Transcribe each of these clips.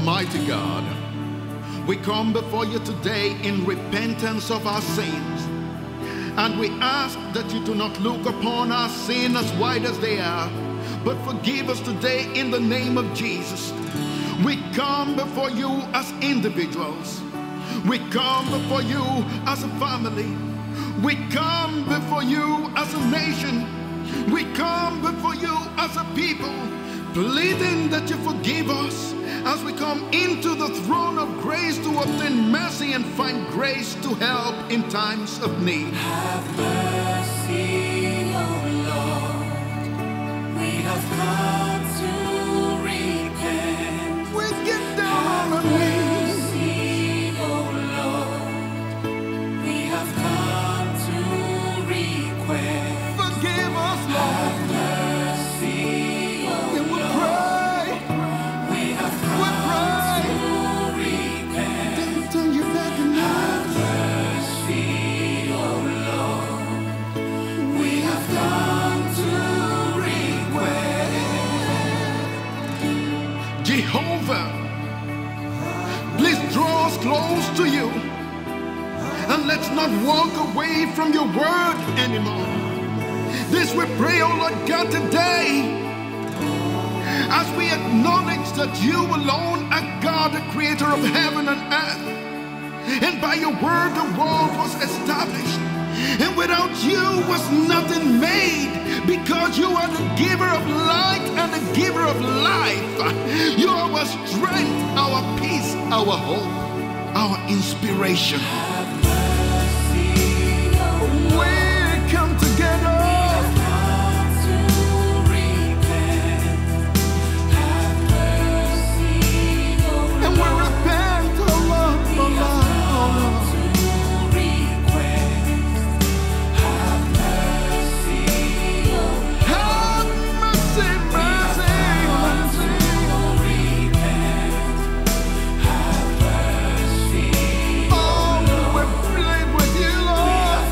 Almighty God, we come before you today in repentance of our sins. And we ask that you do not look upon our sin as wide as they are, but forgive us today in the name of Jesus. We come before you as individuals. We come before you as a family. We come before you as a nation. We come before you as a people, pleading that you forgive us as we come into the throne of grace to obtain mercy and find grace to help in times of need. Have mercy, O Lord. We have come to repent. We get down on our knees. Mercy, O Lord. We have come to request. Forgive us, Lord. Have mercy, O And we Lord. pray. We have come to repent. Don't turn your back on us. Mercy, O Lord. We have come to request. Jehovah, please draw us close to you, and let's not walk away from your word anymore. This we pray, oh Lord God, today, as we acknowledge that you alone are God, the creator of heaven and earth, and by your word the world was established, and without you was nothing made, because you are the giver of light and the giver of life. You are our strength, our peace, our hope, our inspiration. We come together. And we repent, oh Lord, oh Lord, oh Lord. Have mercy, mercy, mercy. Oh, we plead with you, Lord.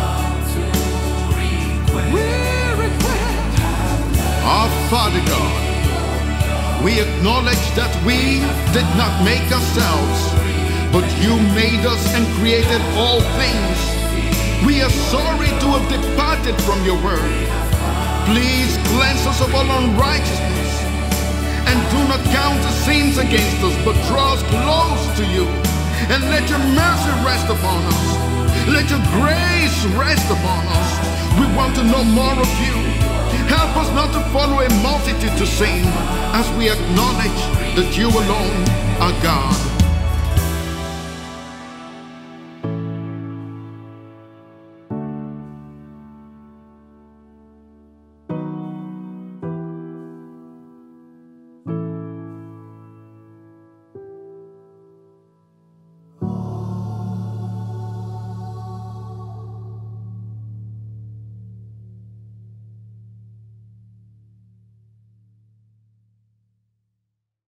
We request. Our Father God, we acknowledge that we did not make ourselves, but you made us and created all things. We are sorry to have departed from your word. Please cleanse us of all unrighteousness, and do not count the sins against us, but draw us close to you, and let your mercy rest upon us. Let your grace rest upon us. We want to know more of you. Help us not to follow a multitude to sin, as we acknowledge that you alone are God.